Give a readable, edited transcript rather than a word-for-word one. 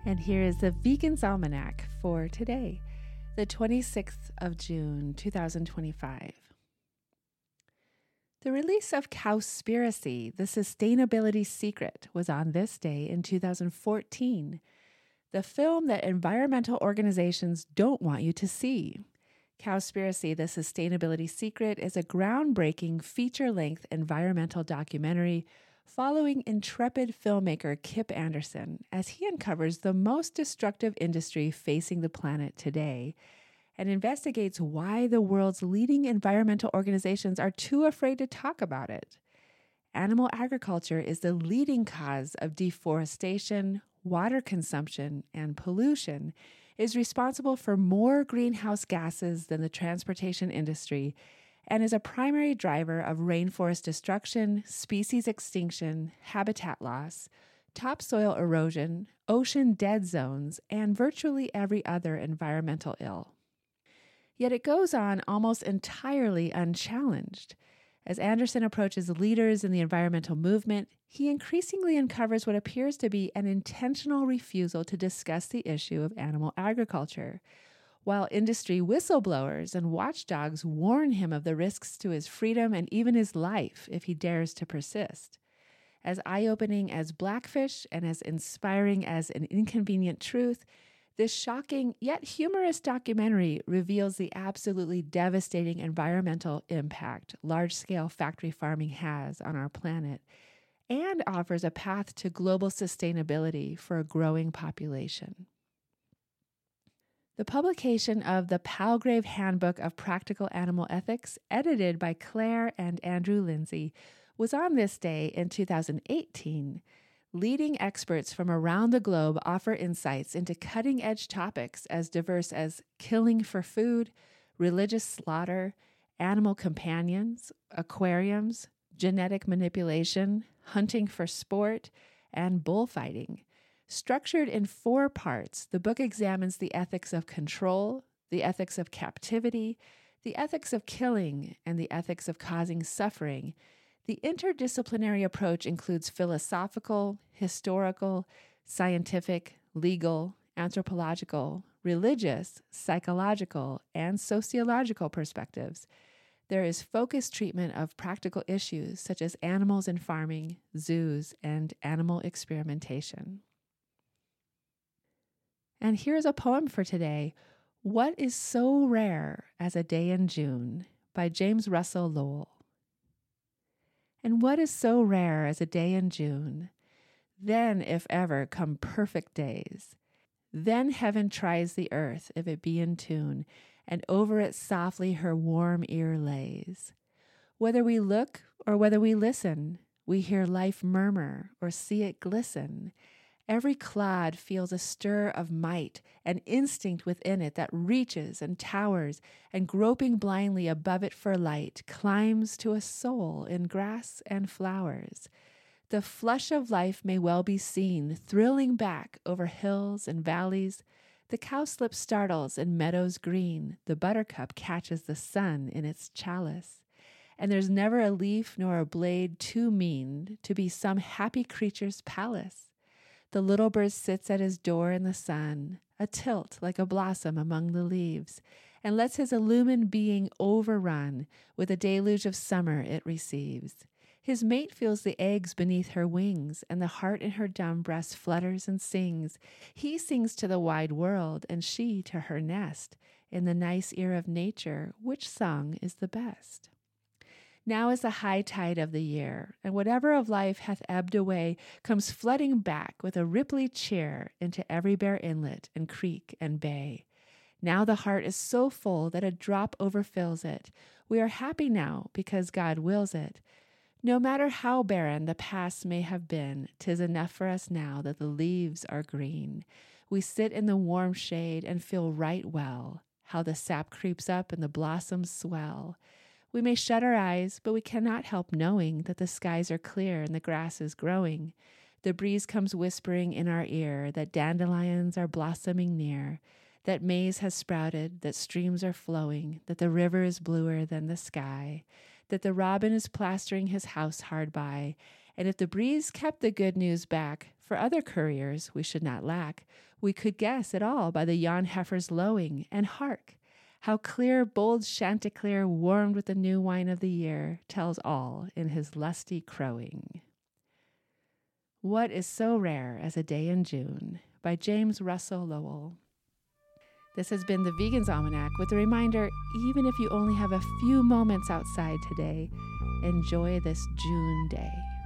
And here is the Vegan's Almanac for today, the 26th of June, 2025. The release of Cowspiracy, The Sustainability Secret, was on this day in 2014, the film that environmental organizations don't want you to see. Cowspiracy, The Sustainability Secret is a groundbreaking feature-length environmental documentary following intrepid filmmaker Kip Anderson as he uncovers the most destructive industry facing the planet today and investigates why the world's leading environmental organizations are too afraid to talk about it. Animal agriculture is the leading cause of deforestation, water consumption, and pollution, is responsible for more greenhouse gases than the transportation industry, and is a primary driver of rainforest destruction, species extinction, habitat loss, topsoil erosion, ocean dead zones, and virtually every other environmental ill. Yet it goes on almost entirely unchallenged. As Anderson approaches leaders in the environmental movement, he increasingly uncovers what appears to be an intentional refusal to discuss the issue of animal agriculture, while industry whistleblowers and watchdogs warn him of the risks to his freedom and even his life if he dares to persist. As eye-opening as Blackfish and as inspiring as An Inconvenient Truth, this shocking yet humorous documentary reveals the absolutely devastating environmental impact large-scale factory farming has on our planet and offers a path to global sustainability for a growing population. The publication of the Palgrave Handbook of Practical Animal Ethics, edited by Claire and Andrew Lindsay, was on this day in 2018. Leading experts from around the globe offer insights into cutting-edge topics as diverse as killing for food, religious slaughter, animal companions, aquariums, genetic manipulation, hunting for sport, and bullfighting. Structured in 4 parts, the book examines the ethics of control, the ethics of captivity, the ethics of killing, and the ethics of causing suffering. The interdisciplinary approach includes philosophical, historical, scientific, legal, anthropological, religious, psychological, and sociological perspectives. There is focused treatment of practical issues such as animals in farming, zoos, and animal experimentation. And here's a poem for today, What is So Rare as a Day in June, by James Russell Lowell. And what is so rare as a day in June? Then, if ever, come perfect days. Then heaven tries the earth, if it be in tune, and over it softly her warm ear lays. Whether we look or whether we listen, we hear life murmur or see it glisten. Every clod feels a stir of might, an instinct within it that reaches and towers, and groping blindly above it for light, climbs to a soul in grass and flowers. The flush of life may well be seen, thrilling back over hills and valleys. The cowslip startles in meadows green, the buttercup catches the sun in its chalice. And there's never a leaf nor a blade too mean to be some happy creature's palace. The little bird sits at his door in the sun, atilt like a blossom among the leaves, and lets his illumined being overrun with a deluge of summer it receives. His mate feels the eggs beneath her wings, and the heart in her dumb breast flutters and sings. He sings to the wide world, and she to her nest. In the nice ear of nature, which song is the best? Now is the high tide of the year, and whatever of life hath ebbed away comes flooding back with a ripply cheer into every bare inlet and creek and bay. Now the heart is so full that a drop overfills it. We are happy now because God wills it. No matter how barren the past may have been, 'tis enough for us now that the leaves are green. We sit in the warm shade and feel right well, how the sap creeps up and the blossoms swell. We may shut our eyes, but we cannot help knowing that the skies are clear and the grass is growing. The breeze comes whispering in our ear that dandelions are blossoming near, that maize has sprouted, that streams are flowing, that the river is bluer than the sky, that the robin is plastering his house hard by, and if the breeze kept the good news back, for other couriers we should not lack, We could guess it all by the yon heifer's lowing, and hark! How clear bold Chanticleer, warmed with the new wine of the year, tells all in his lusty crowing. What is so rare as a day in June? By James Russell Lowell. This has been the Vegan's Almanac with a reminder, even if you only have a few moments outside today, enjoy this June day.